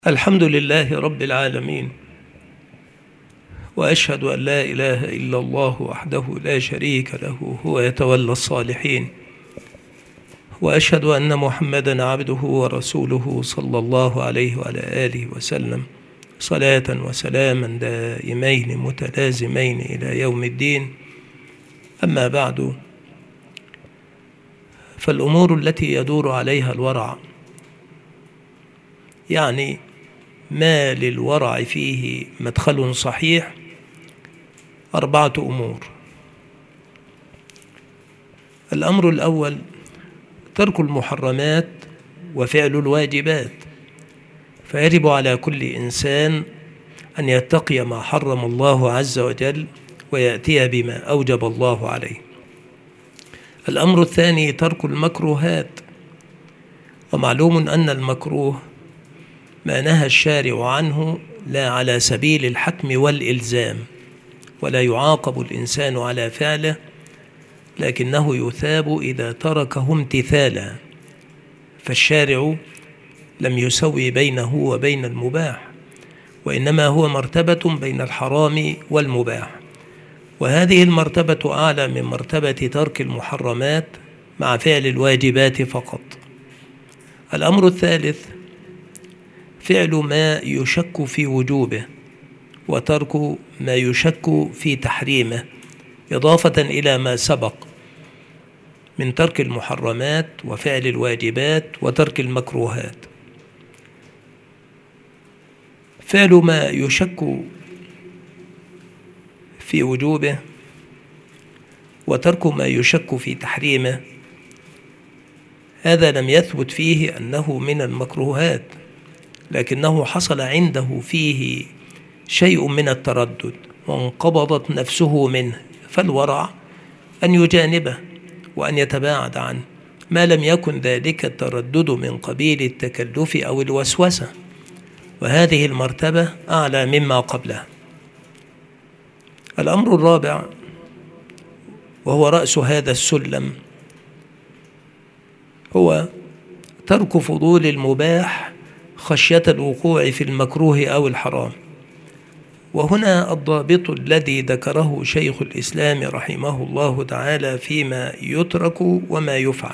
الحمد لله رب العالمين، وأشهد أن لا إله إلا الله وحده لا شريك له هو يتولى الصالحين، وأشهد أن محمدا عبده ورسوله صلى الله عليه وعلى آله وسلم صلاة وسلاما دائمين متلازمين إلى يوم الدين. أما بعد، فالأمور التي يدور عليها الورع، يعني ما للورع فيه مدخل صحيح، 4 أمور. الأمر الأول ترك المحرمات وفعل الواجبات، فيجب على كل إنسان أن يتقي ما حرم الله عز وجل ويأتي بما أوجب الله عليه. الأمر الثاني ترك المكروهات، ومعلوم أن المكروه ما نهى الشارع عنه لا على سبيل الحتم والإلزام، ولا يعاقب الإنسان على فعله، لكنه يثاب إذا تركه امتثالا، فالشارع لم يسوي بينه وبين المباح، وإنما هو مرتبة بين الحرام والمباح، وهذه المرتبة أعلى من مرتبة ترك المحرمات مع فعل الواجبات فقط. الأمر الثالث فعل ما يشك في وجوبه، وترك ما يشك في تحريمه، إضافة إلى ما سبق من ترك المحرمات وفعل الواجبات وترك المكروهات. فعل ما يشك في وجوبه وترك ما يشك في تحريمه، هذا لم يثبت فيه أنه من المكروهات، لكنه حصل عنده فيه شيء من التردد وانقبضت نفسه منه، فالورع أن يجانبه وأن يتباعد عنه ما لم يكن ذلك التردد من قبيل التكلف أو الوسوسة، وهذه المرتبة أعلى مما قبلها. الأمر الرابع وهو رأس هذا السلم هو ترك فضول المباح خشية الوقوع في المكروه أو الحرام. وهنا الضابط الذي ذكره شيخ الإسلام رحمه الله تعالى فيما يترك وما يفعل.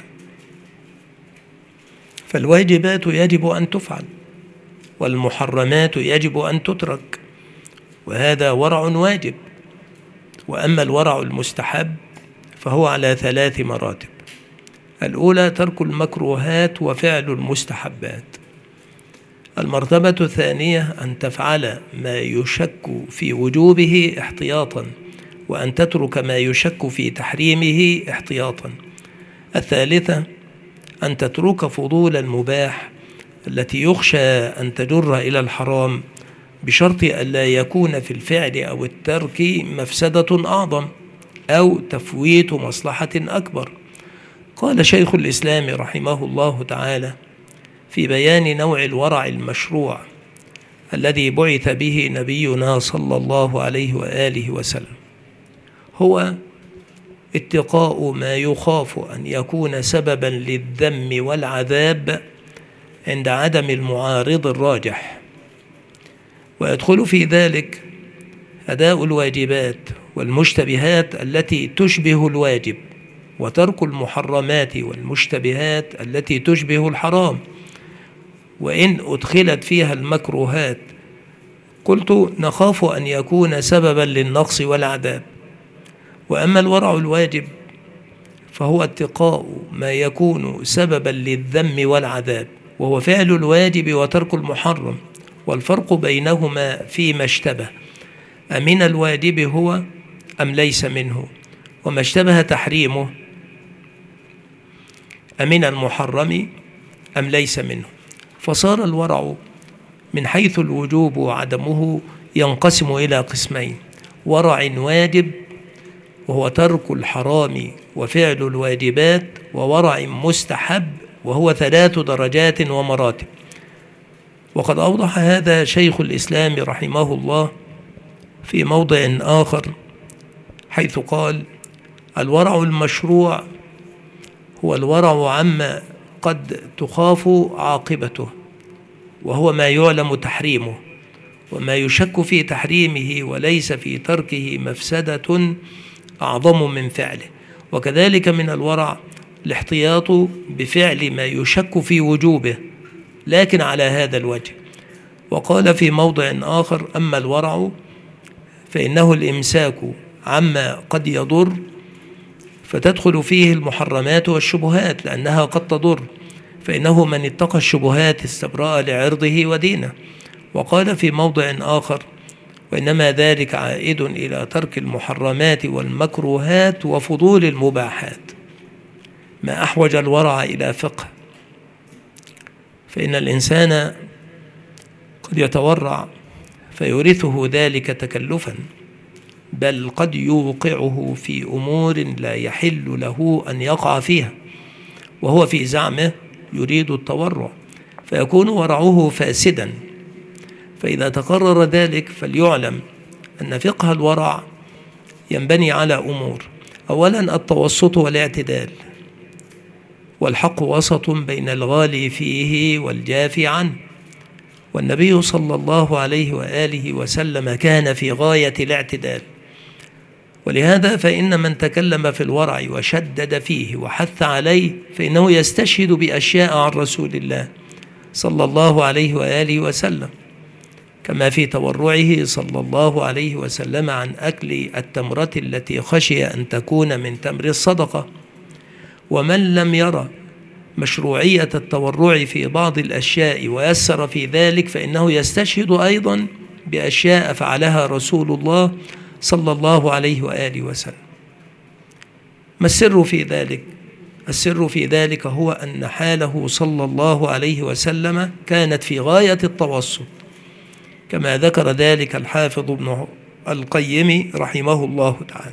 فالواجبات يجب أن تفعل، والمحرمات يجب أن تترك، وهذا ورع واجب. وأما الورع المستحب فهو على 3 مراتب. الأولى ترك المكروهات وفعل المستحبات. المرتبة الثانية أن تفعل ما يشك في وجوبه احتياطا، وأن تترك ما يشك في تحريمه احتياطا. الثالثة أن تترك فضول المباح التي يخشى أن تجر إلى الحرام، بشرط ألا يكون في الفعل أو الترك مفسدة أعظم أو تفويت مصلحة أكبر. قال شيخ الإسلام رحمه الله تعالى في بيان نوع الورع المشروع الذي بعث به نبينا صلى الله عليه وآله وسلم: هو اتقاء ما يخاف أن يكون سببا للذم والعذاب عند عدم المعارض الراجح، ويدخل في ذلك أداء الواجبات والمشتبهات التي تشبه الواجب، وترك المحرمات والمشتبهات التي تشبه الحرام. وإن أدخلت فيها المكروهات قلت نخاف أن يكون سببا للنقص والعذاب. وأما الورع الواجب فهو اتقاء ما يكون سببا للذم والعذاب، وهو فعل الواجب وترك المحرم، والفرق بينهما فيما اشتبه: أمن الواجب هو أم ليس منه؟ وما اشتبه تحريمه: أمن المحرم أم ليس منه؟ فصار الورع من حيث الوجوب وعدمه ينقسم إلى قسمين: ورع واجب وهو ترك الحرام وفعل الواجبات، وورع مستحب وهو 3 درجات ومراتب. وقد أوضح هذا شيخ الإسلام رحمه الله في موضع آخر، حيث قال: الورع المشروع هو الورع عما قد تخاف عاقبته، وهو ما يعلم تحريمه وما يشك في تحريمه وليس في تركه مفسدة أعظم من فعله. وكذلك من الورع الاحتياط بفعل ما يشك في وجوبه لكن على هذا الوجه. وقال في موضع آخر: أما الورع فإنه الإمساك عما قد يضر، فتدخل فيه المحرمات والشبهات لأنها قد تضر، فإنه من اتقى الشبهات استبرأ لعرضه ودينه. وقال في موضع آخر: وإنما ذلك عائد إلى ترك المحرمات والمكروهات وفضول المباحات. ما أحوج الورع إلى فقه، فإن الإنسان قد يتورع فيورثه ذلك تكلفا، بل قد يوقعه في أمور لا يحل له أن يقع فيها وهو في زعمه يريد التورع، فيكون ورعه فاسدا. فإذا تقرر ذلك فليعلم أن فقه الورع ينبني على أمور: أولا التوسط والاعتدال، والحق وسط بين الغالي فيه والجافي عنه، والنبي صلى الله عليه وآله وسلم كان في غاية الاعتدال. ولهذا فإن من تكلم في الورع وشدد فيه وحث عليه فإنه يستشهد بأشياء عن رسول الله صلى الله عليه وآله وسلم، كما في تورعه صلى الله عليه وسلم عن أكل التمرة التي خشي أن تكون من تمر الصدقة. ومن لم يرى مشروعية التورع في بعض الأشياء ويسر في ذلك فإنه يستشهد أيضا بأشياء فعلها رسول الله صلى الله عليه وآله وسلم. ما السر في ذلك؟ السر في ذلك هو أن حاله صلى الله عليه وسلم كانت في غاية التوسط، كما ذكر ذلك الحافظ ابن القيم رحمه الله تعالى.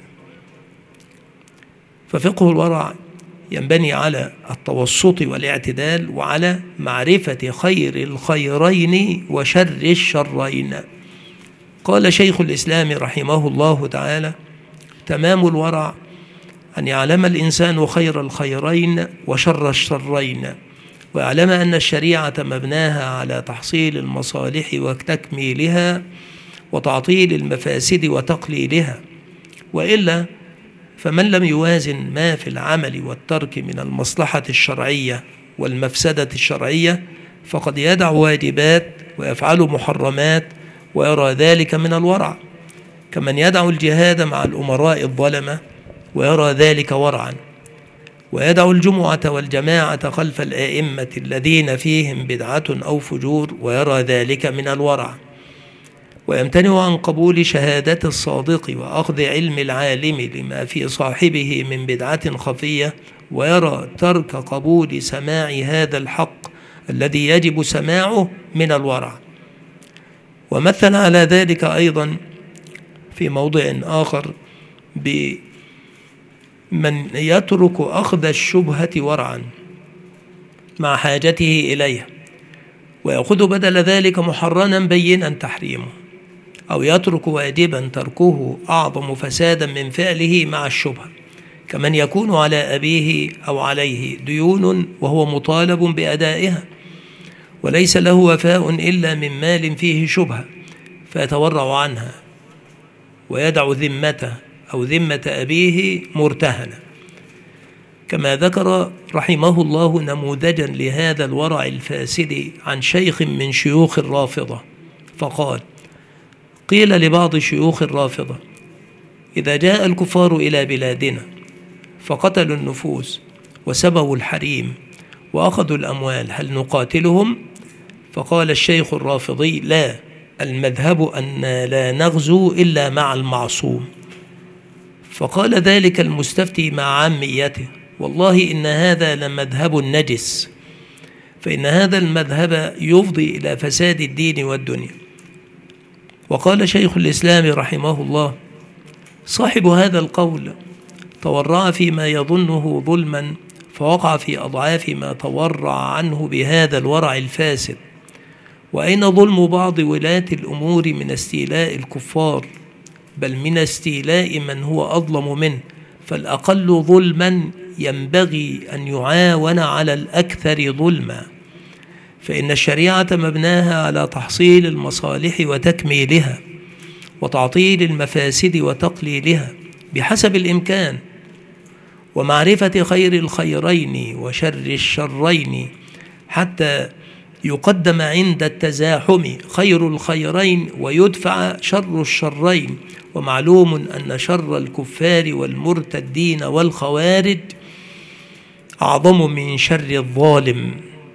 ففقه الورع ينبني على التوسط والاعتدال وعلى معرفة خير الخيرين وشر الشرين. قال شيخ الإسلام رحمه الله تعالى: تمام الورع أن يعلم الإنسان خير الخيرين وشر الشرين، ويعلم أن الشريعة مبناها على تحصيل المصالح وتكميلها وتعطيل المفاسد وتقليلها، وإلا فمن لم يوازن ما في العمل والترك من المصلحة الشرعية والمفسدة الشرعية فقد يدع واجبات ويفعل محرمات ويرى ذلك من الورع، كمن يدع الجهاد مع الأمراء الظلمة ويرى ذلك ورعا، ويدع الجمعة والجماعة خلف الآئمة الذين فيهم بدعة أو فجور ويرى ذلك من الورع، ويمتنع عن قبول شهادة الصادق وأخذ علم العالم لما في صاحبه من بدعة خفية ويرى ترك قبول سماع هذا الحق الذي يجب سماعه من الورع. ومثل على ذلك أيضا في موضع آخر بمن يترك أخذ الشبهة ورعا مع حاجته إليها ويأخذ بدل ذلك محرما بينا تحريمه، أو يترك واجبا تركه أعظم فسادا من فعله مع الشبهة، كمن يكون على أبيه أو عليه ديون وهو مطالب بأدائها وليس له وفاء إلا من مال فيه شبهة فيتورع عنها ويدع ذمته أو ذمة أبيه مرتهنة. كما ذكر رحمه الله نموذجا لهذا الورع الفاسد عن شيخ من شيوخ الرافضة فقال: قيل لبعض شيوخ الرافضة: إذا جاء الكفار إلى بلادنا فقتلوا النفوس وسبوا الحريم وأخذوا الأموال هل نقاتلهم؟ فقال الشيخ الرافضي: لا، المذهب أن لا نغزو إلا مع المعصوم. فقال ذلك المستفتي مع عاميته: والله إن هذا لمذهب نجس، فإن هذا المذهب يفضي إلى فساد الدين والدنيا. وقال شيخ الإسلام رحمه الله: صاحب هذا القول تورع فيما يظنه ظلما فوقع في أضعاف ما تورع عنه بهذا الورع الفاسد. وأين ظلم بعض ولاة الأمور من استيلاء الكفار، بل من استيلاء من هو أظلم منه، فالأقل ظلما ينبغي أن يعاون على الأكثر ظلما. فإن الشريعة مبناها على تحصيل المصالح وتكميلها، وتعطيل المفاسد وتقليلها بحسب الإمكان، ومعرفة خير الخيرين وشر الشرين، حتى يقدم عند التزاحم خير الخيرين ويدفع شر الشرين. ومعلوم أن شر الكفار والمرتدين والخوارج أعظم من شر الظالم،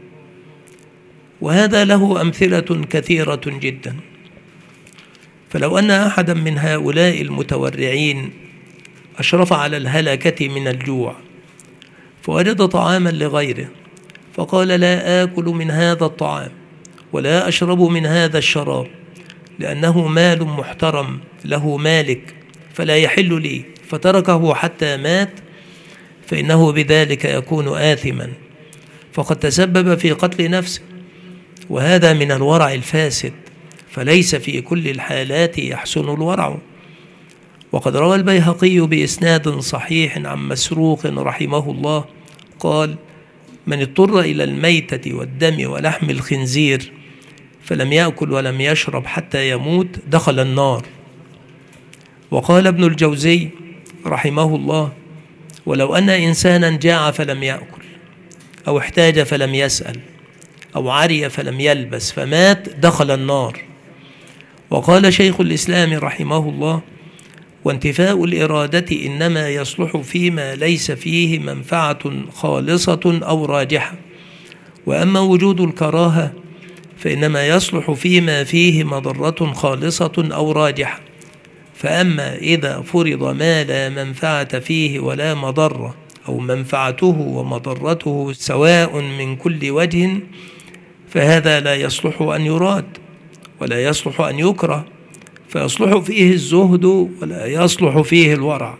وهذا له أمثلة كثيرة جدا. فلو أن أحدا من هؤلاء المتورعين أشرف على الهلكة من الجوع فوجد طعاما لغيره، فقال: لا آكل من هذا الطعام ولا أشرب من هذا الشراب، لأنه مال محترم له مالك فلا يحل لي، فتركه حتى مات، فإنه بذلك يكون آثما، فقد تسبب في قتل نفسه، وهذا من الورع الفاسد، فليس في كل الحالات يحسن الورع. وقد روى البيهقي بإسناد صحيح عن مسروق رحمه الله قال: من اضطر إلى الميتة والدم ولحم الخنزير فلم يأكل ولم يشرب حتى يموت دخل النار. وقال ابن الجوزي رحمه الله: ولو أن إنسانا جاع فلم يأكل، أو احتاج فلم يسأل، أو عري فلم يلبس فمات دخل النار. وقال شيخ الإسلام رحمه الله: وانتفاء الإرادة إنما يصلح فيما ليس فيه منفعة خالصة أو راجحة، وأما وجود الكراهة فإنما يصلح فيما فيه مضرة خالصة أو راجحة. فأما إذا فرض ما لا منفعة فيه ولا مضرة، أو منفعته ومضرته سواء من كل وجه، فهذا لا يصلح أن يراد ولا يصلح أن يكره، فيصلح فيه الزهد ولا يصلح فيه الورع.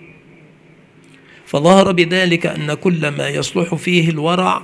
فظهر بذلك أن كل ما يصلح فيه الورع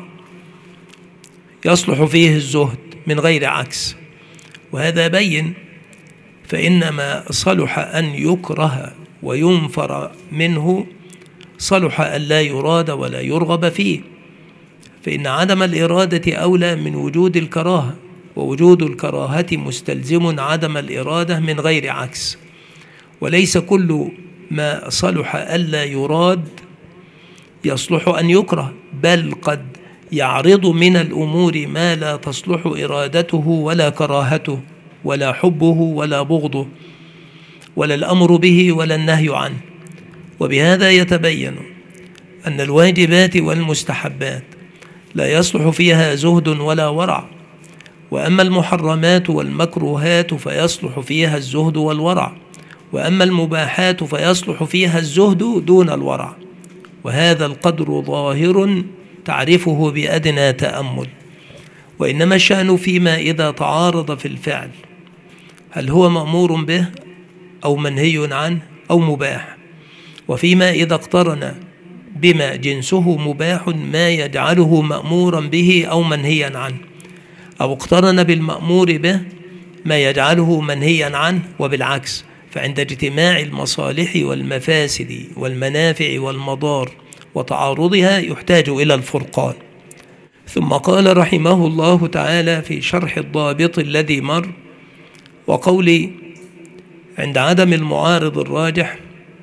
يصلح فيه الزهد من غير عكس، وهذا بين. فإن ما صلح أن يكره وينفر منه صلح أن لا يراد ولا يرغب فيه، فإن عدم الإرادة أولى من وجود الكراهة، ووجود الكراهة مستلزم عدم الإرادة من غير عكس. وليس كل ما صلح ألا يراد يصلح أن يكره، بل قد يعرض من الأمور ما لا تصلح إرادته ولا كراهته ولا حبه ولا بغضه ولا الأمر به ولا النهي عنه. وبهذا يتبين أن الواجبات والمستحبات لا يصلح فيها زهد ولا ورع، وأما المحرمات والمكروهات فيصلح فيها الزهد والورع، وأما المباحات فيصلح فيها الزهد دون الورع. وهذا القدر ظاهر تعرفه بأدنى تأمل. وإنما الشأن فيما إذا تعارض في الفعل، هل هو مأمور به أو منهي عنه أو مباح، وفيما إذا اقترن بما جنسه مباح ما يجعله مأمورا به أو منهيا عنه، أو اقترن بالمأمور به ما يجعله منهيا عنه، وبالعكس. فعند اجتماع المصالح والمفاسد والمنافع والمضار وتعارضها يحتاج إلى الفرقان. ثم قال رحمه الله تعالى في شرح الضابط الذي مر: وقولي عند عدم المعارض الراجح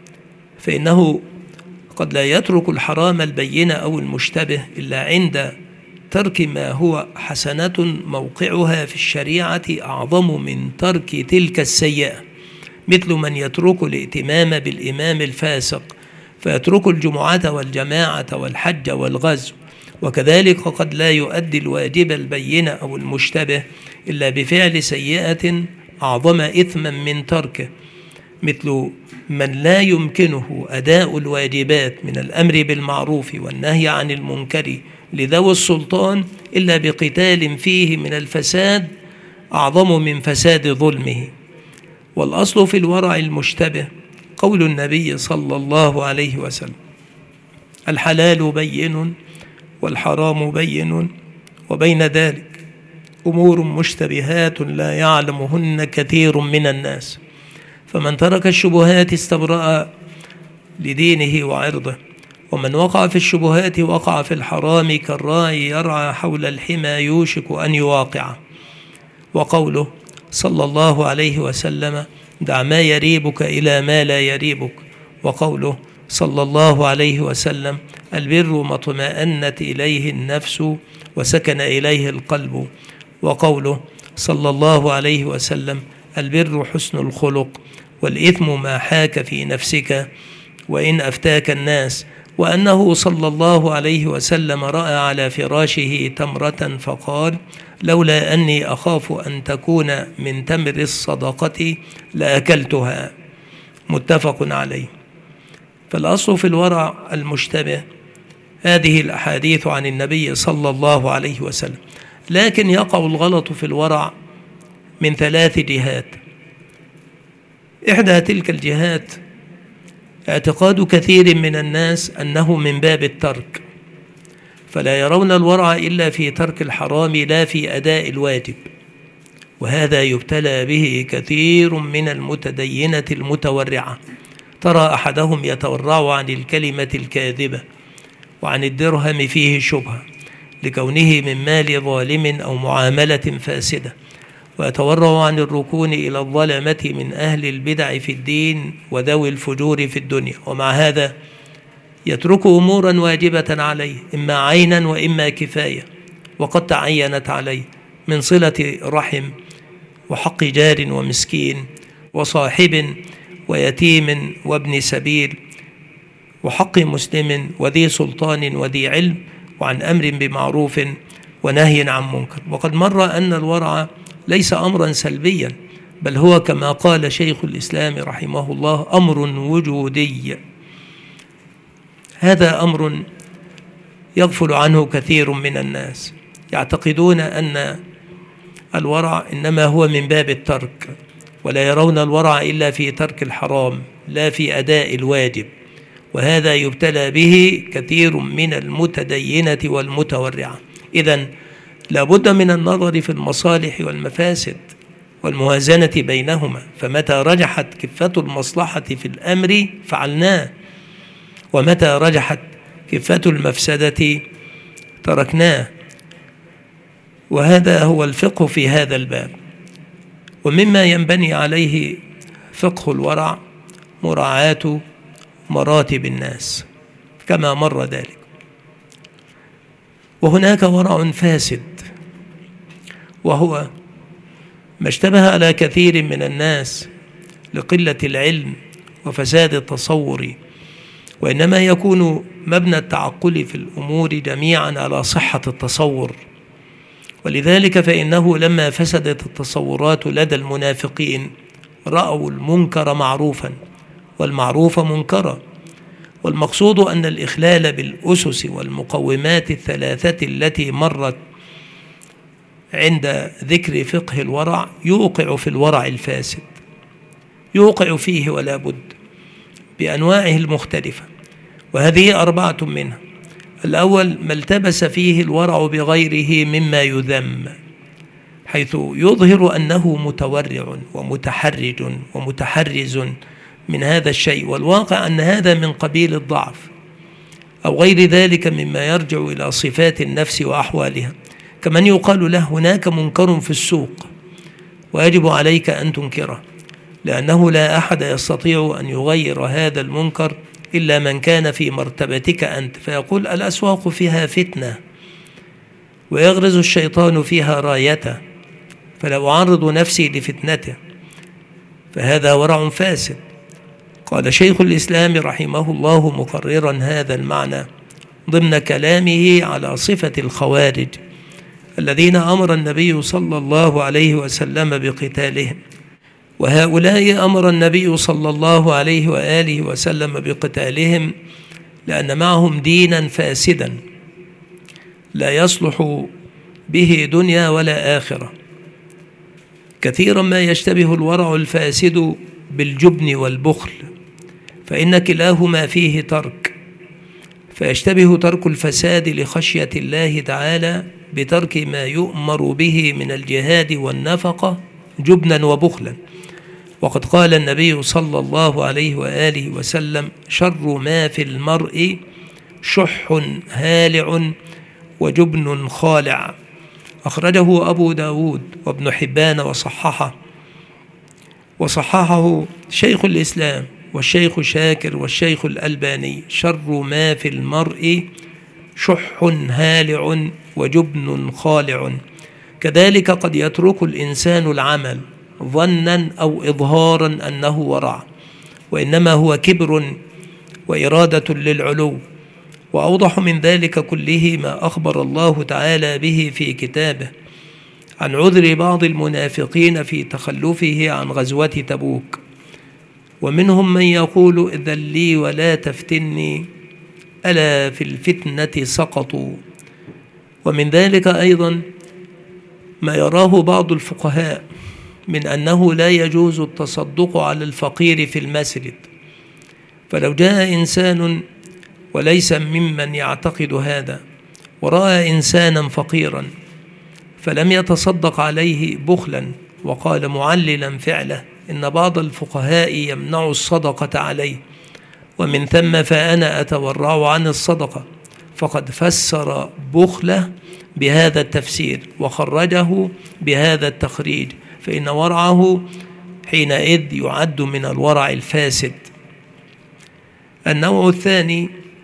فإنه قد لا يترك الحرام البين أو المشتبه إلا عند ترك ما هو حسنة موقعها في الشريعة أعظم من ترك تلك السيئة، مثل من يترك الائتمام بالإمام الفاسق فيترك الجمعة والجماعة والحج والغزو. وكذلك قد لا يؤدي الواجب البين أو المشتبه إلا بفعل سيئة أعظم إثما من تركه، مثل من لا يمكنه أداء الواجبات من الأمر بالمعروف والنهي عن المنكر لذوي السلطان إلا بقتال فيه من الفساد أعظم من فساد ظلمه. والأصل في الورع المشتبه قول النبي صلى الله عليه وسلم: الحلال بين والحرام بين وبين ذلك أمور مشتبهات لا يعلمهن كثير من الناس، فمن ترك الشبهات استبرأ لدينه وعرضه، ومن وقع في الشبهات وقع في الحرام كالراعي يرعى حول الحمى يوشك أن يواقعه. وقوله صلى الله عليه وسلم دع ما يريبك إلى ما لا يريبك. وقوله صلى الله عليه وسلم البر ما اطمأنت إليه النفس وسكن إليه القلب. وقوله صلى الله عليه وسلم البر حسن الخلق والإثم ما حاك في نفسك وإن أفتاك الناس. وأنه صلى الله عليه وسلم رأى على فراشه تمرة فقال لولا أني أخاف أن تكون من تمر الصدقة لأكلتها. متفق عليه. فالأصل في الورع المشتبه هذه الأحاديث عن النبي صلى الله عليه وسلم، لكن يقع الغلط في الورع من 3 جهات. إحدى تلك الجهات اعتقاد كثير من الناس أنه من باب الترك، فلا يرون الورع إلا في ترك الحرام لا في أداء الواجب، وهذا يبتلى به كثير من المتدينة المتورعة. ترى أحدهم يتورع عن الكلمة الكاذبة وعن الدرهم فيه شبهة لكونه من مال ظالم أو معاملة فاسدة، ويتورع عن الركون إلى الظلمة من أهل البدع في الدين وذوي الفجور في الدنيا، ومع هذا يترك أمورا واجبة عليه إما عينا وإما كفاية وقد تعينت عليه من صلة رحم وحق جار ومسكين وصاحب ويتيم وابن سبيل وحق مسلم وذي سلطان وذي علم وعن أمر بمعروف ونهي عن منكر. وقد مر أن الورع ليس أمرا سلبيا، بل هو كما قال شيخ الإسلام رحمه الله أمر وجودي. هذا أمر يغفل عنه كثير من الناس، يعتقدون أن الورع إنما هو من باب الترك، ولا يرون الورع إلا في ترك الحرام لا في أداء الواجب، وهذا يبتلى به كثير من المتدينة والمتورعة. إذن لابد من النظر في المصالح والمفاسد والموازنة بينهما، فمتى رجحت كفة المصلحة في الأمر فعلناه، ومتى رجحت كفة المفسدة تركناه. وهذا هو الفقه في هذا الباب. ومما ينبني عليه فقه الورع مراعاة مراتب الناس كما مر ذلك. وهناك ورع فاسد، وهو ما اشتبه على كثير من الناس لقلة العلم وفساد التصور، وإنما يكون مبنى التعقل في الأمور جميعا على صحة التصور. ولذلك فإنه لما فسدت التصورات لدى المنافقين رأوا المنكر معروفا والمعروف منكرا، والمقصود أن الإخلال بالأسس والمقومات الثلاثة التي مرت عند ذكر فقه الورع يوقع في الورع الفاسد، يوقع فيه ولا بد بأنواعه المختلفة، وهذه 4 منها. الأول ما التبس فيه الورع بغيره مما يذم، حيث يظهر أنه متورع ومتحرج ومتحرز من هذا الشيء، والواقع أن هذا من قبيل الضعف أو غير ذلك مما يرجع إلى صفات النفس وأحوالها. كمن يقال له هناك منكر في السوق ويجب عليك أن تنكره، لأنه لا أحد يستطيع أن يغير هذا المنكر إلا من كان في مرتبتك أنت، فيقول الأسواق فيها فتنة ويغرز الشيطان فيها رايته، فلا أعرض نفسي لفتنته، فهذا ورع فاسد. قال شيخ الإسلام رحمه الله مقررا هذا المعنى ضمن كلامه على صفة الخوارج الذين أمر النبي صلى الله عليه وسلم بقتالهم، وهؤلاء أمر النبي صلى الله عليه وآله وسلم بقتالهم لأن معهم دينا فاسدا لا يصلح به دنيا ولا آخرة. كثيرا ما يشتبه الورع الفاسد بالجبن والبخل، فإن كلاهما فيه ترك، فيشتبه ترك الفساد لخشية الله تعالى بترك ما يؤمر به من الجهاد والنفقة جبنا وبخلا. وقد قال النبي صلى الله عليه وآله وسلم شر ما في المرء شح هالع وجبن خالع. أخرجه أبو داود وابن حبان وصححه شيخ الإسلام والشيخ شاكر والشيخ الألباني. شر ما في المرء شح هالع وجبن خالع. كذلك قد يترك الإنسان العمل ظنا أو إظهارا أنه ورع، وإنما هو كبر وإرادة للعلو. وأوضح من ذلك كله ما أخبر الله تعالى به في كتابه عن عذر بعض المنافقين في تخلفه عن غزوة تبوك. ومنهم من يقول إذن لي ولا تفتني ألا في الفتنة سقطوا. ومن ذلك أيضا ما يراه بعض الفقهاء من أنه لا يجوز التصدق على الفقير في المسجد. فلو جاء إنسان وليس ممن يعتقد هذا ورأى إنسانا فقيرا فلم يتصدق عليه بخلا وقال معللا فعله إن بعض الفقهاء يمنع الصدقة عليه، ومن ثم فأنا أتورع عن الصدقة، فقد فسر بخله بهذا التفسير وخرجه بهذا التخريج، فإن ورعه حينئذ يعد من الورع الفاسد. النوع الثاني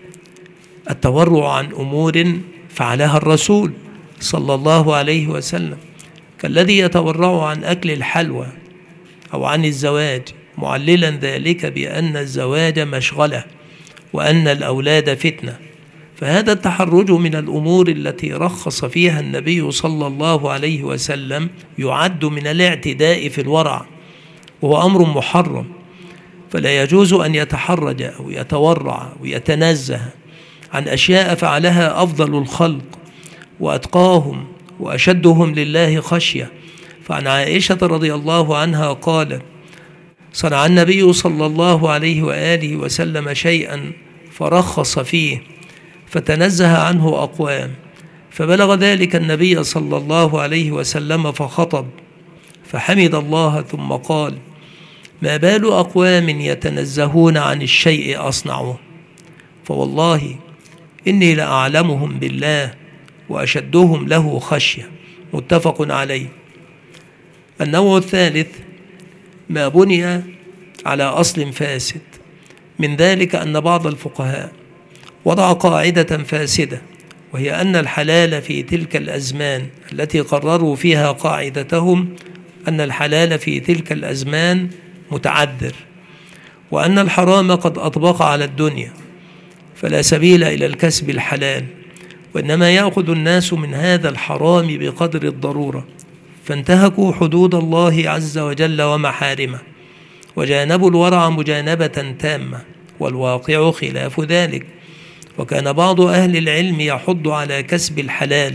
التورع عن أمور فعلها الرسول صلى الله عليه وسلم، كالذي يتورع عن أكل الحلوى أو عن الزواج معللا ذلك بأن الزواج مشغلة وأن الأولاد فتنة. فهذا التحرج من الأمور التي رخص فيها النبي صلى الله عليه وسلم يعد من الاعتداء في الورع، وهو أمر محرم. فلا يجوز أن يتحرج أو يتورع ويتنزه عن أشياء فعلها أفضل الخلق وأتقاهم وأشدهم لله خشية. فعن عائشة رضي الله عنها قالت: صنع النبي صلى الله عليه وآله وسلم شيئا فرخص فيه فتنزه عنه أقوام، فبلغ ذلك النبي صلى الله عليه وسلم فخطب فحمد الله ثم قال: ما بال أقوام يتنزهون عن الشيء أصنعه، فوالله إني لأعلمهم بالله وأشدهم له خشية. متفق عليه. النوع الثالث ما بني على أصل فاسد، من ذلك أن بعض الفقهاء وضع قاعدة فاسدة، وهي أن الحلال في تلك الأزمان التي قرروا فيها قاعدتهم أن الحلال في تلك الأزمان متعذر، وأن الحرام قد أطبق على الدنيا فلا سبيل إلى الكسب الحلال، وإنما يأخذ الناس من هذا الحرام بقدر الضرورة، فانتهكوا حدود الله عز وجل ومحارمه وجانبوا الورع مجانبة تامة، والواقع خلاف ذلك. وكان بعض أهل العلم يحض على كسب الحلال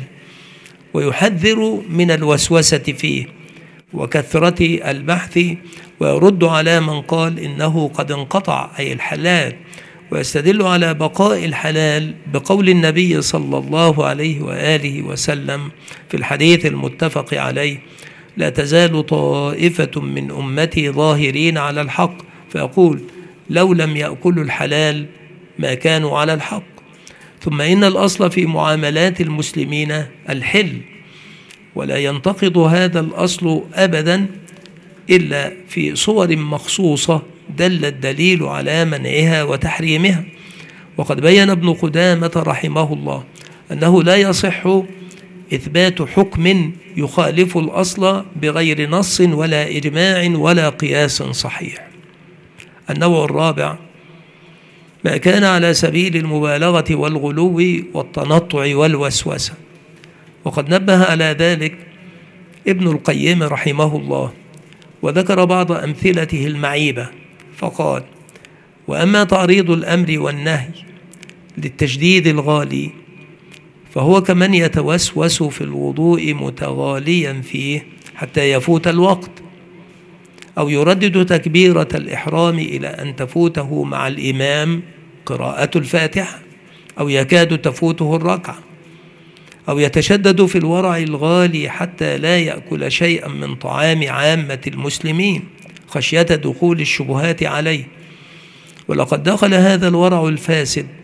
ويحذر من الوسوسة فيه وكثرة البحث، ويرد على من قال إنه قد انقطع أي الحلال، ويستدل على بقاء الحلال بقول النبي صلى الله عليه وآله وسلم في الحديث المتفق عليه: لا تزال طائفة من أمتي ظاهرين على الحق، فيقول: لو لم يأكلوا الحلال ما كانوا على الحق. ثم إن الأصل في معاملات المسلمين الحل، ولا ينتقض هذا الأصل أبدا إلا في صور مخصوصة دل الدليل على منعها وتحريمها. وقد بين ابن قدامة رحمه الله أنه لا يصح إثبات حكم يخالف الأصل بغير نص ولا إجماع ولا قياس صحيح. النوع الرابع ما كان على سبيل المبالغة والغلو والتنطع والوسوسة، وقد نبه على ذلك ابن القيم رحمه الله وذكر بعض أمثلته المعيبة، فقال: وأما تعريض الأمر والنهي للتجديد الغالي فهو كمن يتوسوس في الوضوء متغاليا فيه حتى يفوت الوقت، أو يردد تكبيرة الإحرام إلى أن تفوته مع الإمام قراءة الفاتحة، أو يكاد تفوته الركعة، أو يتشدد في الورع الغالي حتى لا يأكل شيئا من طعام عامة المسلمين خشية دخول الشبهات عليه. ولقد دخل هذا الورع الفاسد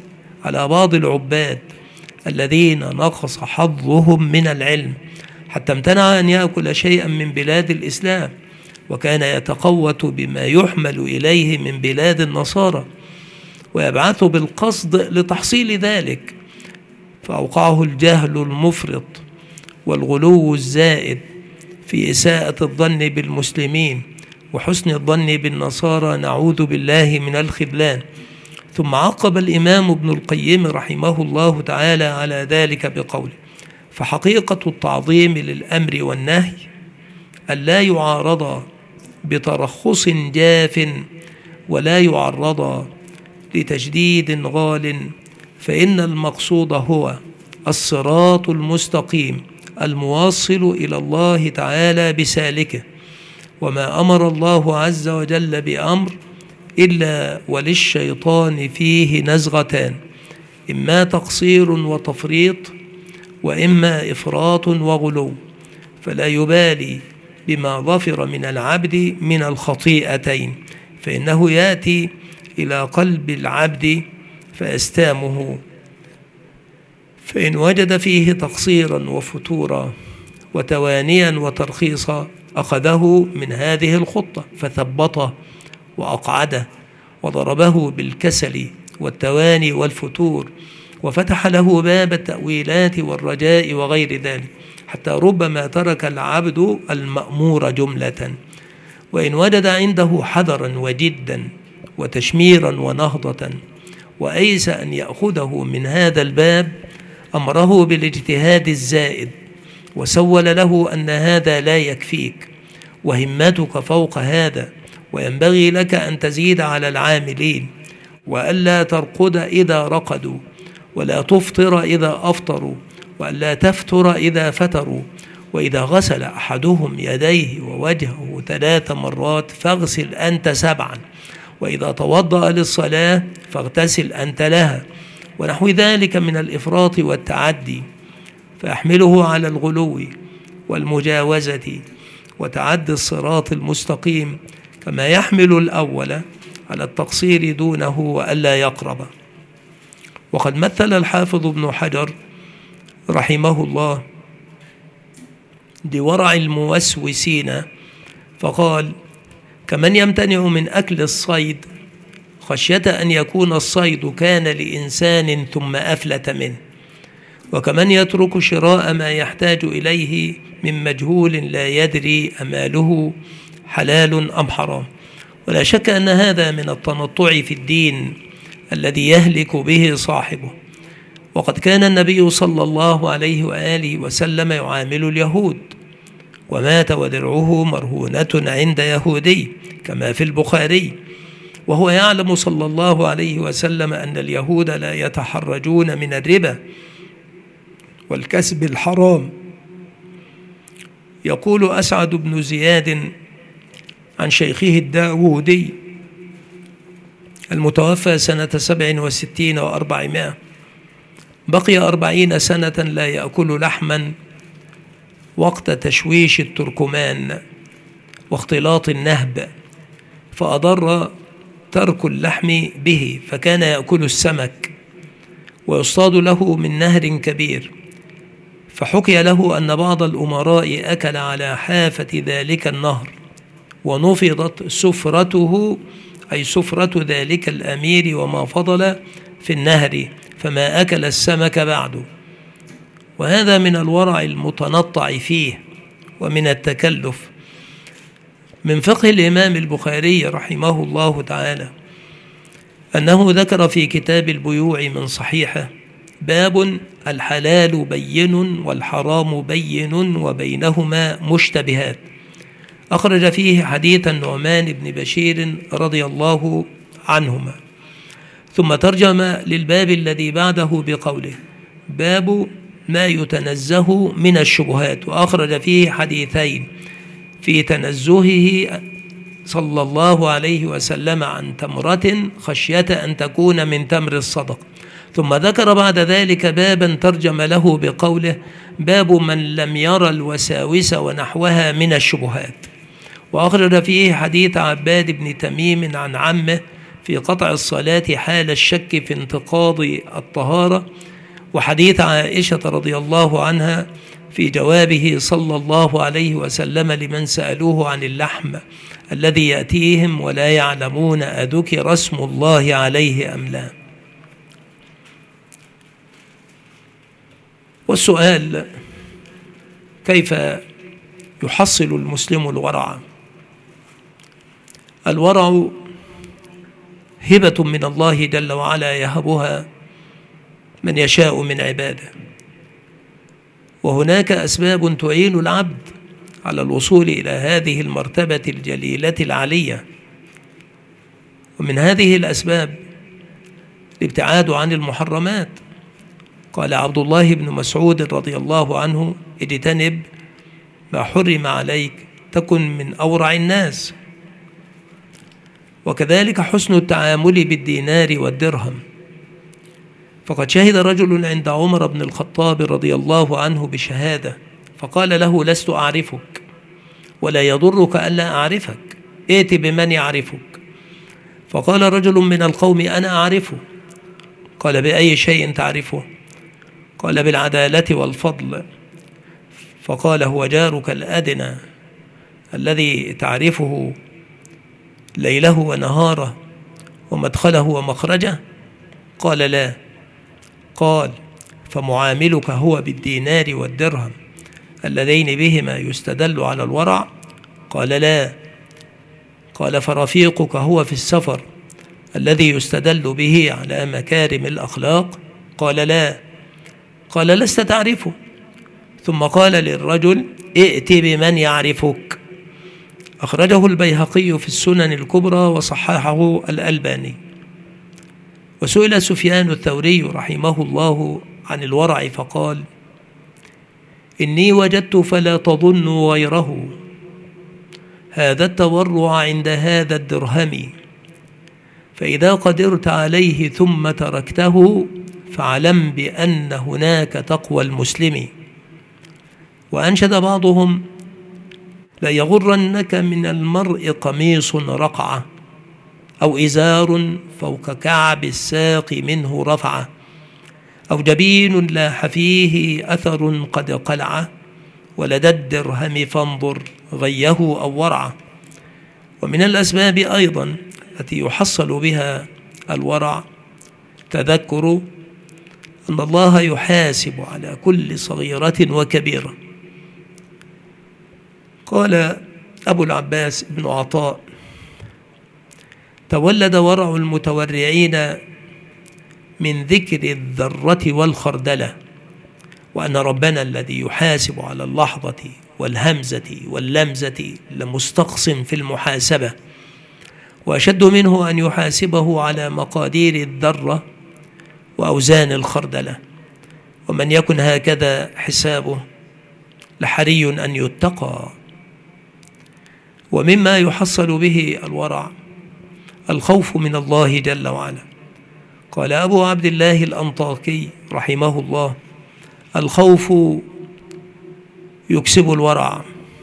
على بعض العباد الذين نقص حظهم من العلم حتى امتنع أن يأكل شيئا من بلاد الإسلام، وكان يتقوت بما يحمل إليه من بلاد النصارى ويبعث بالقصد لتحصيل ذلك، فأوقعه الجهل المفرط والغلو الزائد في إساءة الظن بالمسلمين وحسن الظن بالنصارى، نعوذ بالله من الخذلان. ثم عقب الإمام ابن القيم رحمه الله تعالى على ذلك بقوله: فحقيقة التعظيم للأمر والنهي ألا يعارض بترخص جاف ولا يعرض لتجديد غال، فإن المقصود هو الصراط المستقيم المواصل إلى الله تعالى بسالكه، وما أمر الله عز وجل بأمر إلا وللشيطان فيه نزغتان، إما تقصير وتفريط وإما إفراط وغلو، فلا يبالي بما ظفر من العبد من الخطيئتين، فإنه يأتي إلى قلب العبد فيستامه، فإن وجد فيه تقصيرا وفتورا وتوانيا وترخيصا أخذه من هذه الخطة فثبطه وأقعده وضربه بالكسل والتواني والفتور، وفتح له باب التأويلات والرجاء وغير ذلك، حتى ربما ترك العبد المأمور جملة. وإن وجد عنده حذرا وجدا وتشميرا ونهضة وأيس أن يأخذه من هذا الباب، أمره بالاجتهاد الزائد وسول له أن هذا لا يكفيك وهمتك فوق هذا، وينبغي لك أن تزيد على العاملين، وألا ترقد إذا رقدوا، ولا تفطر إذا أفطروا، وألا تفتر إذا فتروا، وإذا غسل أحدهم يديه ووجهه 3 مرات فاغسل أنت 7، وإذا توضأ للصلاة فاغتسل أنت لها، ونحو ذلك من الإفراط والتعدي، فأحمله على الغلو والمجاوزة وتعدي الصراط المستقيم، كما يحمل الأول على التقصير دونه وألا يقرب. وقد مثل الحافظ ابن حجر رحمه الله لورع الموسوسين فقال: كمن يمتنع من أكل الصيد خشية أن يكون الصيد كان لإنسان ثم أفلت منه، وكمن يترك شراء ما يحتاج إليه من مجهول لا يدري أماله حلال أم حرام. ولا شك أن هذا من التنطع في الدين الذي يهلك به صاحبه. وقد كان النبي صلى الله عليه وآله وسلم يعامل اليهود، ومات ودرعه مرهونة عند يهودي كما في البخاري، وهو يعلم صلى الله عليه وسلم أن اليهود لا يتحرجون من الربا والكسب الحرام. يقول أسعد بن زياد عن شيخه الداودي المتوفى سنة 67 و400: بقي 40 سنة لا يأكل لحما وقت تشويش التركمان واختلاط النهب، فأضر ترك اللحم به، فكان يأكل السمك ويصطاد له من نهر كبير. فحكي له أن بعض الأمراء أكل على حافة ذلك النهر ونفضت سفرته، أي سفرة ذلك الأمير وما فضل في النهر، فما أكل السمك بعده. وهذا من الورع المتنطع فيه ومن التكلف. من فقه الإمام البخاري رحمه الله تعالى أنه ذكر في كتاب البيوع من صحيحه باب: الحلال بين والحرام بين وبينهما مشتبهات. أخرج فيه حديث النعمان بن بشير رضي الله عنهما، ثم ترجم للباب الذي بعده بقوله: باب ما يتنزه من الشبهات. وأخرج فيه حديثين في تنزهه صلى الله عليه وسلم عن تمرة خشية أن تكون من تمر الصدق. ثم ذكر بعد ذلك بابا ترجم له بقوله: باب من لم يرى الوساوس ونحوها من الشبهات. وأخرج فيه حديث عباد بن تميم عن عمه في قطع الصلاة حال الشك في انتقاض الطهارة، وحديث عائشة رضي الله عنها في جوابه صلى الله عليه وسلم لمن سألوه عن اللحم الذي يأتيهم ولا يعلمون أذكر اسم الله عليه أم لا. والسؤال: كيف يحصل المسلم الورع؟ الورع هبة من الله جل وعلا يهبها من يشاء من عباده، وهناك أسباب تعين العبد على الوصول إلى هذه المرتبة الجليلة العالية، ومن هذه الأسباب الابتعاد عن المحرمات. قال عبد الله بن مسعود رضي الله عنه: اجتنب ما حرم عليك تكن من أورع الناس. وكذلك حسن التعامل بالدينار والدرهم، فقد شهد رجل عند عمر بن الخطاب رضي الله عنه بشهادة، فقال له: لست أعرفك ولا يضرك ألا أعرفك، ائت بمن يعرفك. فقال رجل من القوم: أنا أعرفه. قال: بأي شيء تعرفه؟ قال: بالعدالة والفضل. فقال: هو جارك الأدنى الذي تعرفه ليله ونهاره ومدخله ومخرجه؟ قال: لا. قال: فمعاملك هو بالدينار والدرهم اللذين بهما يستدل على الورع؟ قال: لا. قال: فرفيقك هو في السفر الذي يستدل به على مكارم الأخلاق؟ قال: لا. قال: لست تعرفه. ثم قال للرجل: ائت بمن يعرفك. أخرجه البيهقي في السنن الكبرى وصححه الألباني. وسئل سفيان الثوري رحمه الله عن الورع فقال: إني وجدت فلا تظنوا غيره هذا التورع عند هذا الدرهم، فإذا قدرت عليه ثم تركته فاعلم بأن هناك تقوى المسلم. وأنشد بعضهم: لا يغرنك من المرء قميص رقعة أو إزار فوق كعب الساق منه رفعة أو جبين لاح فيه أثر قد قلعه ولدى الدرهم فانظر غيه أو ورعه. ومن الأسباب أيضا التي يحصل بها الورع تذكر أن الله يحاسب على كل صغيرة وكبيرة. قال أبو العباس بن عطاء: تولد ورع المتورعين من ذكر الذرة والخردلة، وأن ربنا الذي يحاسب على اللحظة والهمزة واللمزة لمستقص في المحاسبة، وأشد منه أن يحاسبه على مقادير الذرة وأوزان الخردلة. ومن يكن هكذا حسابه لحري أن يتقى. ومما يحصل به الورع الخوف من الله جل وعلا. قال أبو عبد الله الأنطاكي رحمه الله: الخوف يكسب الورع،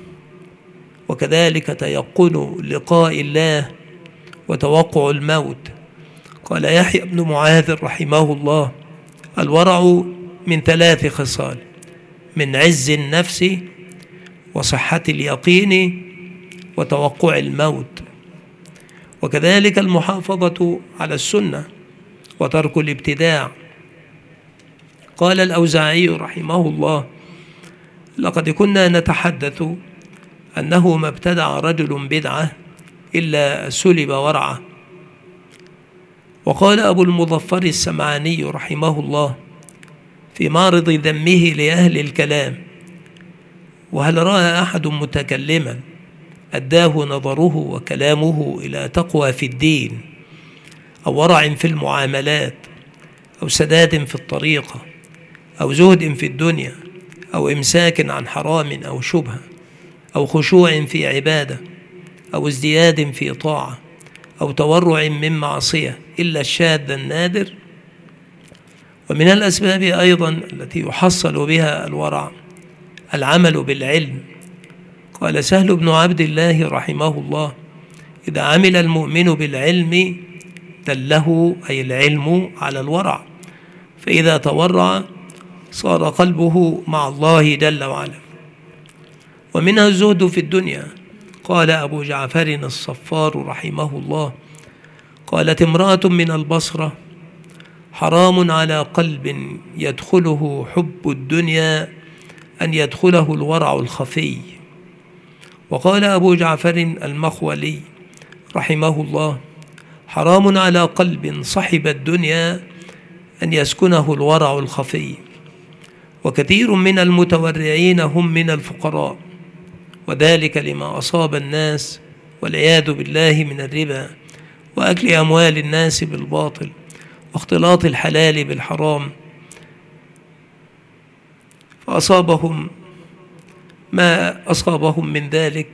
وكذلك تيقن لقاء الله وتوقع الموت. قال يحيى بن معاذ رحمه الله: الورع من 3 خصال: من عز النفس وصحة اليقين وتوقع الموت. وكذلك المحافظة على السنة وترك الابتداع. قال الأوزاعي رحمه الله: لقد كنا نتحدث أنه ما ابتدع رجل بدعة إلا سلب ورعه. وقال أبو المظفر السمعاني رحمه الله في معرض ذمه لأهل الكلام: وهل رأى أحد متكلما أداه نظره وكلامه إلى تقوى في الدين أو ورع في المعاملات أو سداد في الطريقة أو زهد في الدنيا أو إمساك عن حرام أو شبهة أو خشوع في عبادة أو ازدياد في طاعة أو تورع من معصية إلا الشاذ النادر؟ ومن الأسباب أيضا التي يحصل بها الورع العمل بالعلم. قال سهل بن عبد الله رحمه الله: إذا عمل المؤمن بالعلم دله أي العلم على الورع، فإذا تورع صار قلبه مع الله جل وعلا. ومنها الزهد في الدنيا. قال أبو جعفر الصفار رحمه الله: قالت امرأة من البصرة: حرام على قلب يدخله حب الدنيا أن يدخله الورع الخفي. وقال أبو جعفر المخولي رحمه الله: حرام على قلب صحب الدنيا أن يسكنه الورع الخفي. وكثير من المتورعين هم من الفقراء، وذلك لما أصاب الناس والعياذ بالله من الربا وأكل أموال الناس بالباطل واختلاط الحلال بالحرام، فأصابهم ما أصابهم من ذلك،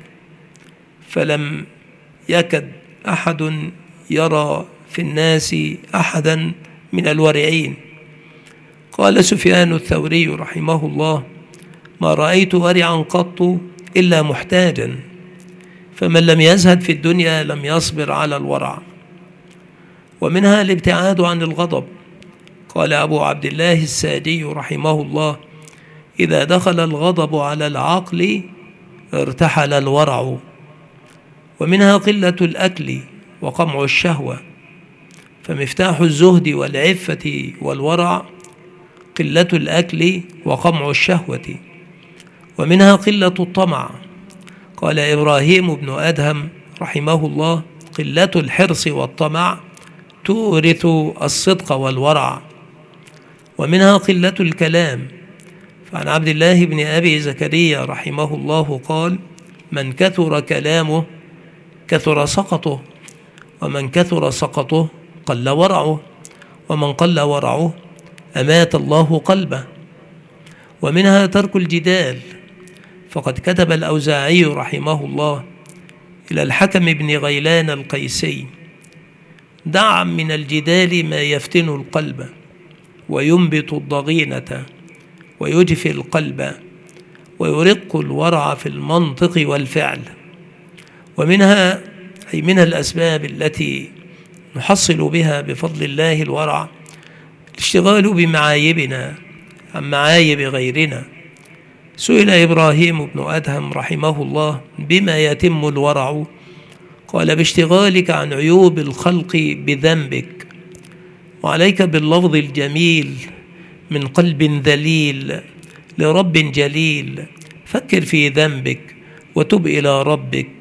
فلم يكد أحد يرى في الناس أحدا من الورعين. قال سفيان الثوري رحمه الله: ما رأيت ورعا قط إلا محتاجا، فمن لم يزهد في الدنيا لم يصبر على الورع. ومنها الابتعاد عن الغضب. قال أبو عبد الله السادي رحمه الله: إذا دخل الغضب على العقل ارتحل الورع. ومنها قلة الأكل وقمع الشهوة، فمفتاح الزهد والعفة والورع قلة الأكل وقمع الشهوة. ومنها قلة الطمع. قال إبراهيم بن أدهم رحمه الله: قلة الحرص والطمع تورث الصدق والورع. ومنها قلة الكلام. فعن عبد الله بن أبي زكريا رحمه الله قال: من كثر كلامه كثر سقطه، ومن كثر سقطه قل ورعه، ومن قل ورعه أمات الله قلبه. ومنها ترك الجدال. فقد كتب الأوزاعي رحمه الله إلى الحكم بن غيلان القيسي: دع من الجدال ما يفتن القلب وينبت الضغينة ويجفي القلب ويرق الورع في المنطق والفعل. ومنها أي من الأسباب التي نحصل بها بفضل الله الورع الاشتغال بمعايبنا عن معايب غيرنا. سئل إبراهيم بن أدهم رحمه الله: بما يتم الورع؟ قال: باشتغالك عن عيوب الخلق بذنبك، وعليك باللفظ الجميل من قلب ذليل لرب جليل، فكر في ذنبك وتب إلى ربك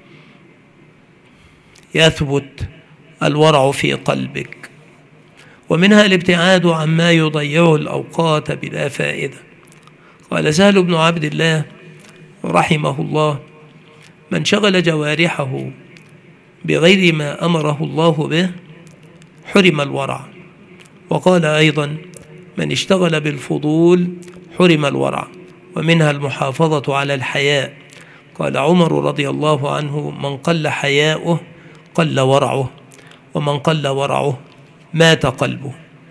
يثبت الورع في قلبك. ومنها الابتعاد عما يضيع الأوقات بلا فائدة. قال سهل بن عبد الله رحمه الله: من شغل جوارحه بغير ما أمره الله به حرم الورع. وقال أيضا: من اشتغل بالفضول حرم الورع. ومنها المحافظة على الحياء. قال عمر رضي الله عنه: من قل حياؤه قل ورعه، ومن قل ورعه مات قلبه.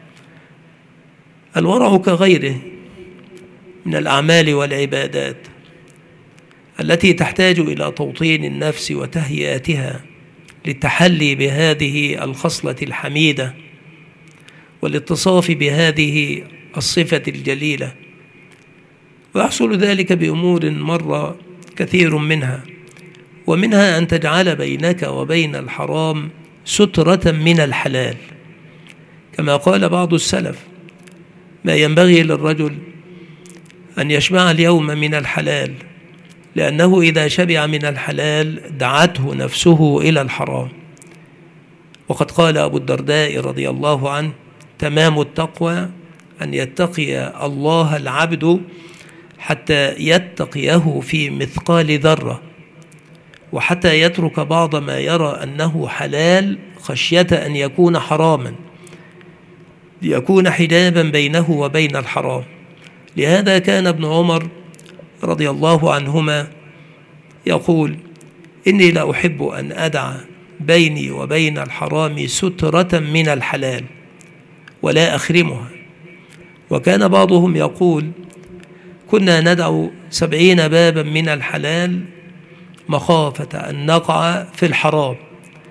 الورع كغيره من الأعمال والعبادات التي تحتاج إلى توطين النفس وتهيئتها للتحلي بهذه الخصلة الحميدة والاتصاف بهذه الصفة الجليلة. ويحصل ذلك بأمور مر كثير منها. ومنها أن تجعل بينك وبين الحرام سترة من الحلال، كما قال بعض السلف: ما ينبغي للرجل أن يشبع اليوم من الحلال، لأنه إذا شبع من الحلال دعته نفسه إلى الحرام. وقد قال أبو الدرداء رضي الله عنه: تمام التقوى أن يتقي الله العبد حتى يتقيه في مثقال ذرة، وحتى يترك بعض ما يرى أنه حلال خشية أن يكون حراما، ليكون حجابا بينه وبين الحرام. لهذا كان ابن عمر رضي الله عنهما يقول: إني لا أحب أن أدع بيني وبين الحرام سترة من الحلال ولا أخرمها. وكان بعضهم يقول: كنا ندع 70 بابا من الحلال مخافة أن نقع في الحرام.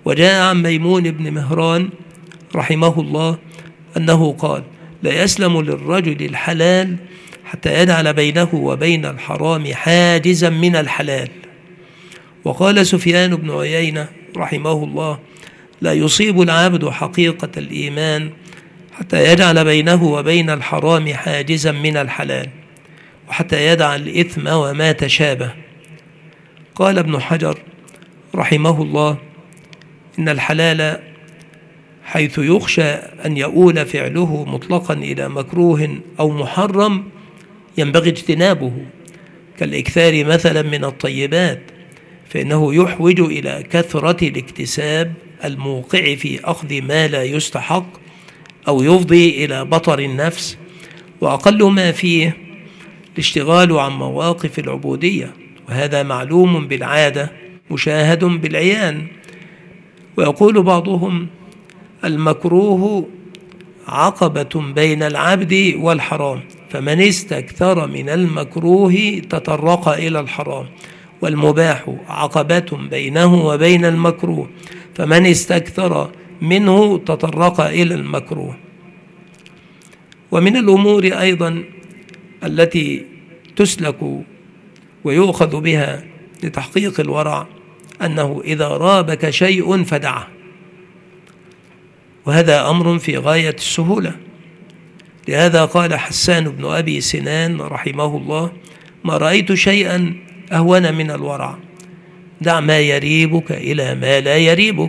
وجاء عن ميمون بن مهران رحمه الله أنه قال: لا يسلم للرجل الحلال حتى يجعل بينه وبين الحرام حاجزا من الحلال. وقال سفيان بن عيينة رحمه الله: لا يصيب العبد حقيقة الإيمان حتى يجعل بينه وبين الحرام حاجزا من الحلال، وحتى يدع الإثم وما تشابه. قال ابن حجر رحمه الله: إن الحلال حيث يخشى أن يؤول فعله مطلقا إلى مكروه أو محرم ينبغي اجتنابه، كالإكثار مثلا من الطيبات، فإنه يحوج إلى كثرة الاكتساب الموقع في أخذ ما لا يستحق أو يفضي إلى بطر النفس، وأقل ما فيه الاشتغال عن مواقف العبودية، وهذا معلوم بالعادة مشاهد بالعيان. ويقول بعضهم: المكروه عقبة بين العبد والحرام، فمن استكثر من المكروه تطرق إلى الحرام، والمباح عقبة بينه وبين المكروه، فمن استكثر منه تطرق إلى المكروه. ومن الأمور أيضا التي تسلك ويؤخذ بها لتحقيق الورع أنه إذا رابك شيء فدعه، وهذا أمر في غاية السهولة. لهذا قال حسان بن أبي سنان رحمه الله: ما رأيت شيئا أهون من الورع، دع ما يريبك إلى ما لا يريبك.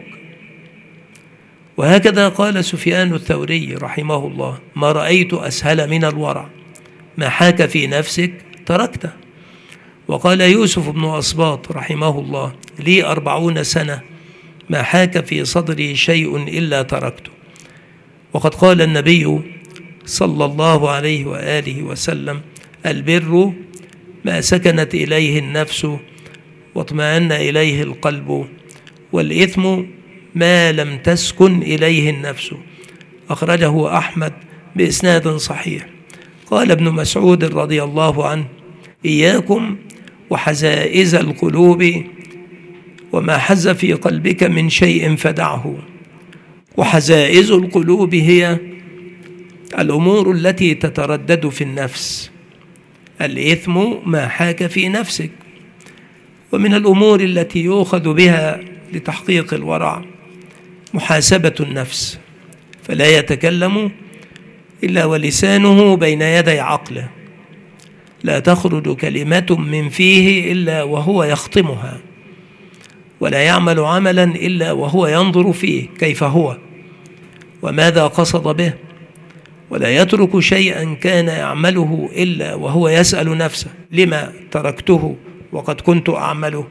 وهكذا قال سفيان الثوري رحمه الله: ما رأيت أسهل من الورع، ما حاك في نفسك تركته. وقال يوسف بن أصباط رحمه الله: لي 40 سنة ما حاك في صدري شيء إلا تركته. وقد قال النبي صلى الله عليه وآله وسلم: البر ما سكنت إليه النفس واطمأن إليه القلب، والإثم ما لم تسكن إليه النفس. أخرجه أحمد بإسناد صحيح. قال ابن مسعود رضي الله عنه: إياكم وحزائز القلوب، وما حز في قلبك من شيء فدعه. وحزائز القلوب هي الأمور التي تتردد في النفس، الإثم ما حاك في نفسك. ومن الأمور التي يؤخذ بها لتحقيق الورع محاسبة النفس، فلا يتكلم إلا ولسانه بين يدي عقله، لا تخرج كلمة من فيه إلا وهو يخطمها، ولا يعمل عملا إلا وهو ينظر فيه كيف هو وماذا قصد به، ولا يترك شيئا كان يعمله إلا وهو يسأل نفسه: لما تركته وقد كنت أعمله،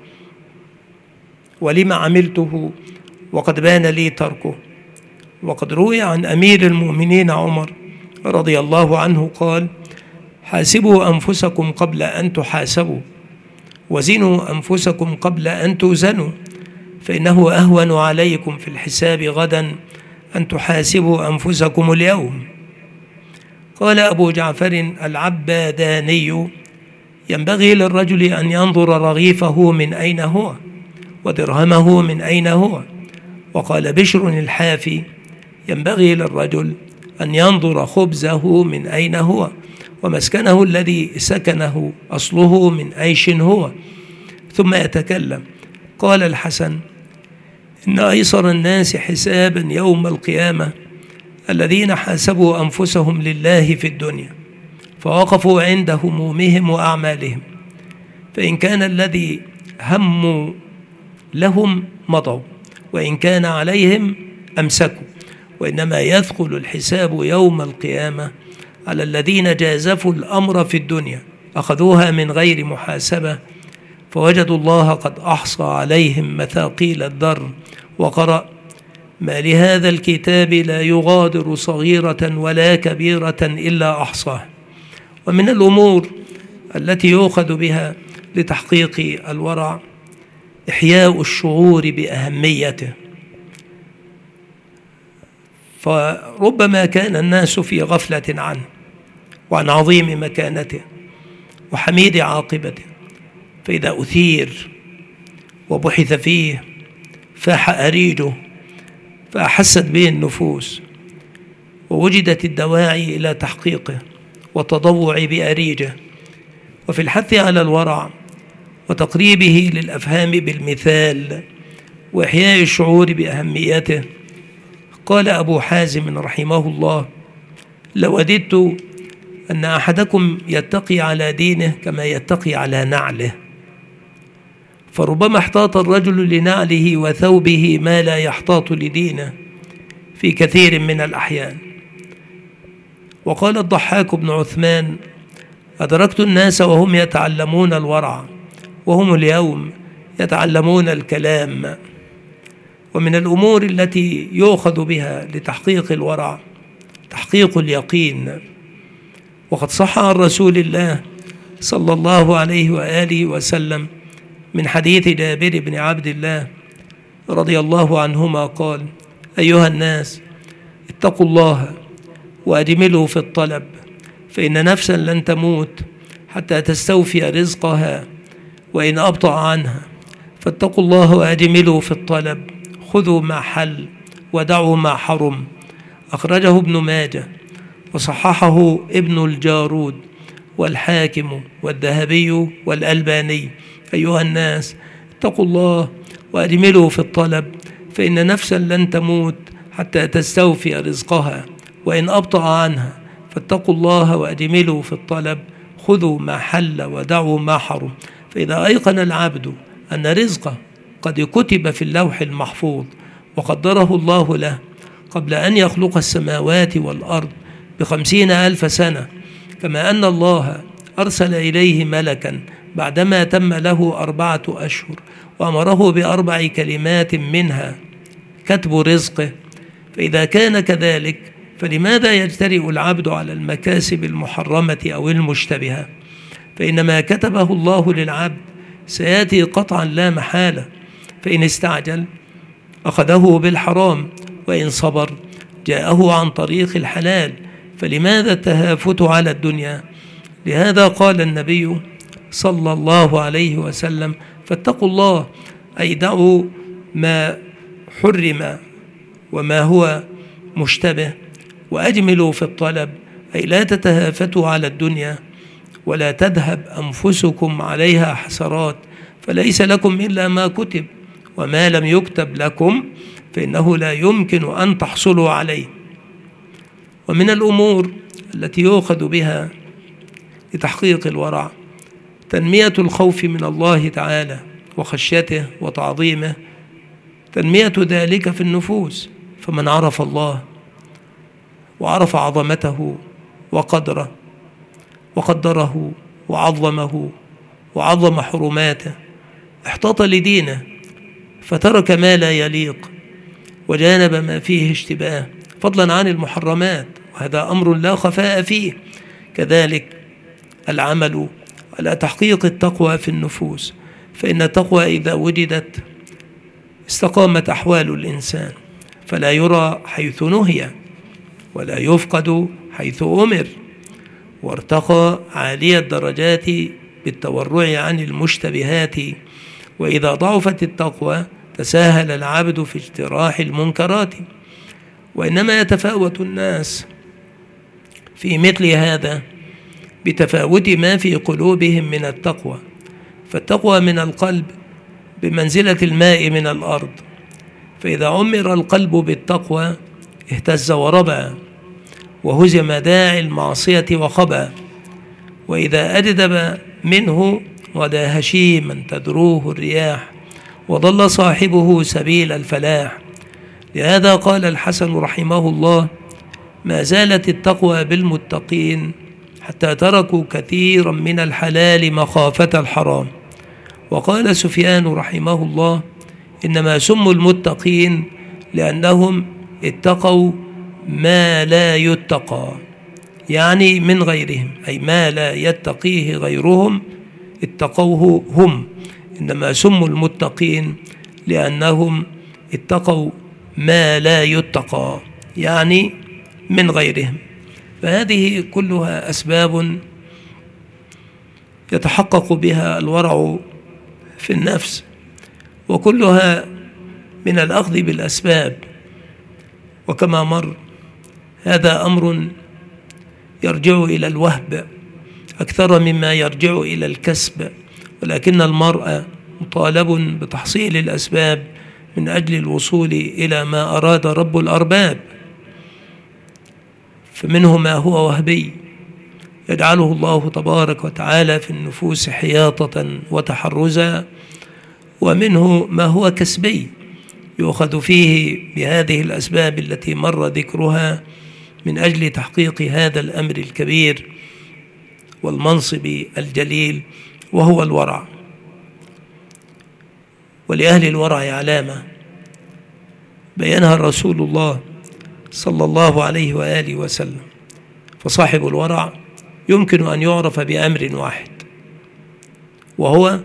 ولما عملته وقد بان لي تركه. وقد روي عن أمير المؤمنين عمر رضي الله عنه قال: حاسبوا أنفسكم قبل أن تحاسبوا، وزنوا أنفسكم قبل أن توزنوا، فإنه أهون عليكم في الحساب غدا أن تحاسبوا أنفسكم اليوم. قال أبو جعفر العباداني: ينبغي للرجل أن ينظر رغيفه من أين هو، ودرهمه من أين هو. وقال بشر الحافي: ينبغي للرجل أن ينظر خبزه من أين هو، ومسكنه الذي سكنه أصله من أيش هو، ثم يتكلم. قال الحسن: إن أيسر الناس حسابا يوم القيامة الذين حاسبوا أنفسهم لله في الدنيا، فوقفوا عند همومهم وأعمالهم، فإن كان الذي هموا لهم مضوا، وإن كان عليهم أمسكوا. وإنما يثقل الحساب يوم القيامة على الذين جازفوا الأمر في الدنيا، أخذوها من غير محاسبة، فوجدوا الله قد أحصى عليهم مثاقيل الذر. وقرأ: ما لهذا الكتاب لا يغادر صغيرة ولا كبيرة إلا أحصاها. ومن الأمور التي يؤخذ بها لتحقيق الورع إحياء الشعور بأهميته، فربما كان الناس في غفلة عنه وعن عظيم مكانته وحميد عاقبته، فإذا أثير وبحث فيه فاح أريجه فأحست به النفوس، ووجدت الدواعي إلى تحقيقه والتضوع بأريجه. وفي الحث على الورع وتقريبه للأفهام بالمثال وإحياء الشعور بأهميته، قال أبو حازم رحمه الله: لوددت أن أحدكم يتقي على دينه كما يتقي على نعله، فربما احتاط الرجل لنعله وثوبه ما لا يحتاط لدينه في كثير من الأحيان. وقال الضحاك بن عثمان: أدركت الناس وهم يتعلمون الورع، وهم اليوم يتعلمون الكلام. ومن الأمور التي يؤخذ بها لتحقيق الورع تحقيق اليقين. وقد صح عن رسول الله صلى الله عليه وآله وسلم من حديث جابر بن عبد الله رضي الله عنهما قال: أيها الناس، اتقوا الله وأجملوا في الطلب، فإن نفسا لن تموت حتى تستوفي رزقها، وإن أبطأ عنها فاتقوا الله وأجملوا في الطلب، خذوا ما حل ودعوا ما حرم. أخرجه ابن ماجه وصححه ابن الجارود والحاكم والذهبي والألباني. أيها الناس، اتقوا الله وأجملوا في الطلب، فإن نفسا لن تموت حتى تستوفي رزقها، وإن أبطأ عنها فاتقوا الله وأجملوا في الطلب، خذوا ما حل ودعوا ما حرم. فإذا أيقن العبد أن رزقه قد كتب في اللوح المحفوظ وقدره الله له قبل أن يخلق السماوات والأرض ب50,000 سنة، كما أن الله أرسل إليه ملكا بعدما تم له 4 أشهر وأمره ب4 كلمات منها كتب رزقه، فإذا كان كذلك فلماذا يجترئ العبد على المكاسب المحرمة أو المشتبهة؟ فإن ما كتبه الله للعبد سيأتي قطعا لا محالة، فإن استعجل أخذه بالحرام، وإن صبر جاءه عن طريق الحلال، فلماذا التهافت على الدنيا؟ لهذا قال النبي صلى الله عليه وسلم: فاتقوا الله، أي دعوا ما حرم وما هو مشتبه، وأجملوا في الطلب، أي لا تتهافتوا على الدنيا ولا تذهب أنفسكم عليها حسرات، فليس لكم إلا ما كتب، وما لم يكتب لكم فإنه لا يمكن أن تحصلوا عليه. ومن الأمور التي يؤخذ بها لتحقيق الورع تنمية الخوف من الله تعالى وخشيته وتعظيمه، تنمية ذلك في النفوس. فمن عرف الله وعرف عظمته وقدره وقدره وعظمه وعظم حرماته احتاط لدينه، فترك ما لا يليق وجانب ما فيه اشتباه، فضلا عن المحرمات، وهذا أمر لا خفاء فيه. كذلك العمل على تحقيق التقوى في النفوس، فإن التقوى إذا وجدت استقامت أحوال الإنسان، فلا يرى حيث نهي ولا يفقد حيث أمر، وارتقى عالي الدرجات بالتورع عن المشتبهات. وإذا ضعفت التقوى تساهل العبد في اجتراح المنكرات. وإنما يتفاوت الناس في مثل هذا بتفاوت ما في قلوبهم من التقوى، فالتقوى من القلب بمنزلة الماء من الأرض، فإذا عمر القلب بالتقوى اهتز وربى وهزم داعي المعصية وخبى، وإذا أجدب منه غدا هشيما تدروه الرياح، وضل صاحبه سبيل الفلاح. لهذا قال الحسن رحمه الله: ما زالت التقوى بالمتقين حتى تركوا كثيرا من الحلال مخافة الحرام. وقال سفيان رحمه الله: إنما سموا المتقين لأنهم اتقوا ما لا يتقى، يعني من غيرهم، أي ما لا يتقيه غيرهم اتقوه هم. إنما سموا المتقين لأنهم اتقوا ما لا يتقى، يعني من غيرهم. فهذه كلها أسباب يتحقق بها الورع في النفس، وكلها من الأخذ بالأسباب. وكما مر هذا أمر يرجع إلى الوهب أكثر مما يرجع إلى الكسب، ولكن المرء مطالب بتحصيل الأسباب من أجل الوصول إلى ما أراد رب الأرباب. فمنه ما هو وهبي يجعله الله تبارك وتعالى في النفوس حياطة وتحرزا، ومنه ما هو كسبي يؤخذ فيه بهذه الأسباب التي مر ذكرها من أجل تحقيق هذا الأمر الكبير والمنصب الجليل وهو الورع. ولأهل الورع علامة بينها الرسول الله صلى الله عليه وآله وسلم. فصاحب الورع يمكن أن يعرف بأمر واحد، وهو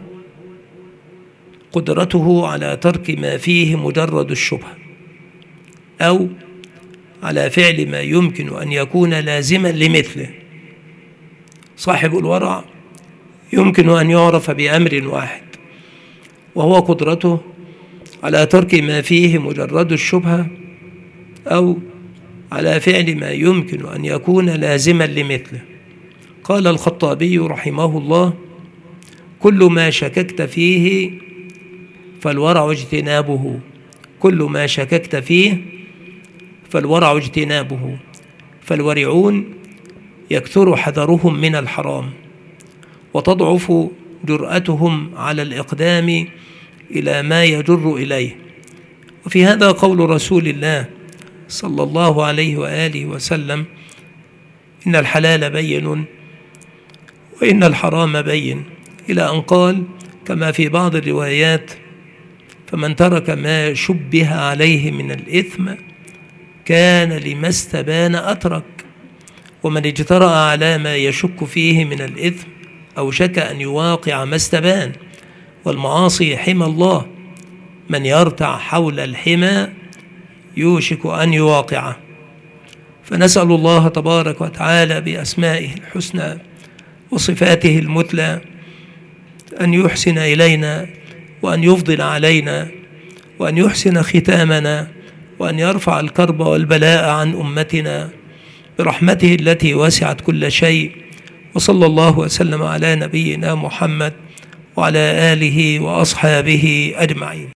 قدرته على ترك ما فيه مجرد الشبهة، أو على فعل ما يمكن أن يكون لازما لمثله. صاحب الورع يمكن أن يعرف بأمر واحد، وهو قدرته على ترك ما فيه مجرد الشبهة، أو على فعل ما يمكن أن يكون لازما لمثله. قال الخطابي رحمه الله: كل ما شككت فيه فالورع اجتنابه، كل ما شككت فيه فالورع اجتنابه، فالورعون يكثر حذرهم من الحرام، وتضعف جرأتهم على الإقدام إلى ما يجر إليه. وفي هذا قول رسول الله صلى الله عليه وآله وسلم: إن الحلال بين وإن الحرام بين، إلى أن قال كما في بعض الروايات: فمن ترك ما شبه عليه من الإثم كان لما استبان أترك، ومن اجترأ على ما يشك فيه من الإثم أوشك أن يواقع ما استبان. والمعاصي حمى الله، من يرتع حول الحمى يوشك أن يواقعه. فنسأل الله تبارك وتعالى بأسمائه الحسنى وصفاته المثلى أن يحسن إلينا، وأن يفضل علينا، وأن يحسن ختامنا، وأن يرفع الكرب والبلاء عن أمتنا برحمته التي وسعت كل شيء. وصلى الله وسلم على نبينا محمد وعلى آله وأصحابه أجمعين.